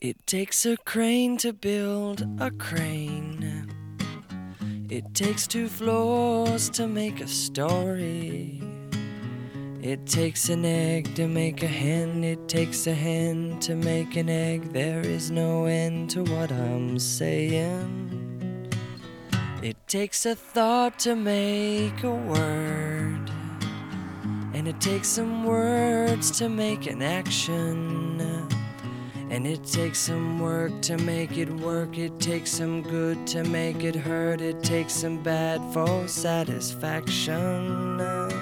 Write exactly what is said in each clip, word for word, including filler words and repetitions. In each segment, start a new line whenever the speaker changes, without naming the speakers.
It takes a crane to build a crane. It takes two floors to make a story. It takes an egg to make a hen. It takes a hen to make an egg. There is no end to what I'm saying. It takes a thought to make a word, and it takes some words to make an action. And it takes some work to make it work. It takes some good to make it hurt. It takes some bad for satisfaction.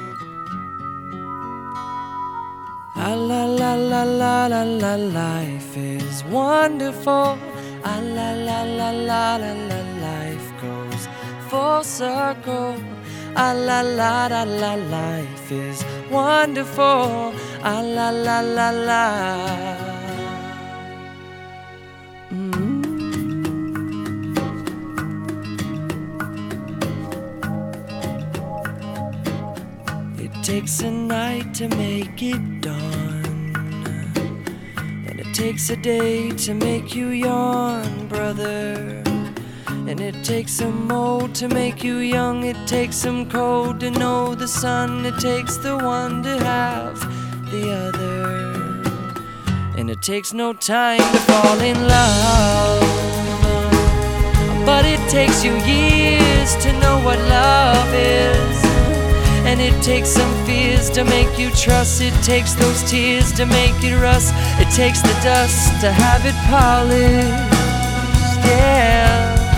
Ah la la la la la la, life is wonderful. Ah la la la la la la, life goes full circle. Ah la la la la, life is wonderful. Ah la la la la. It takes a night to make it dawn, and it takes a day to make you yawn, brother. And it takes some old to make you young. It takes some cold to know the sun. It takes the one to have the other. And it takes no time to fall in love, but it takes you years to know what love is. And it takes some fears to make you trust. It takes those tears to make it rust. It takes the dust to have it polished, yeah.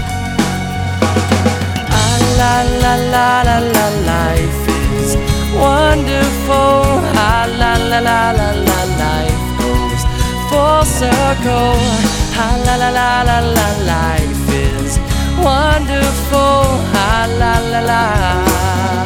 Ah la la la la la, life is wonderful. Ah la la la la la, life goes full circle. Ah la la la la la, life is wonderful. Ah la la la.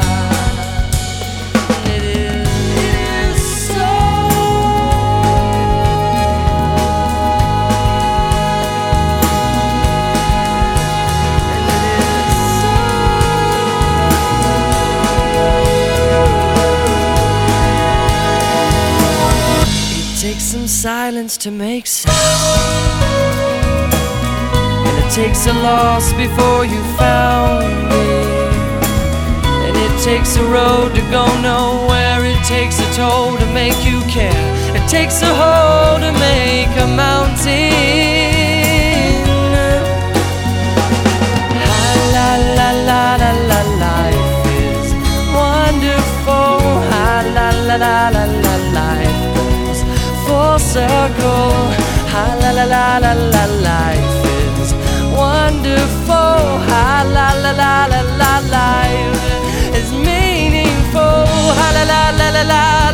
It takes some silence to make sound, and it takes a loss before you found me. And it takes a road to go nowhere. It takes a toll to make you care. It takes a hole to make a mountain. Ah, la la la la la, life is wonderful. Ah, la la la la la, life goes full circle. Ah la la la la la, life is wonderful. Ah la la la la la, life is meaningful. Ah la la la la la.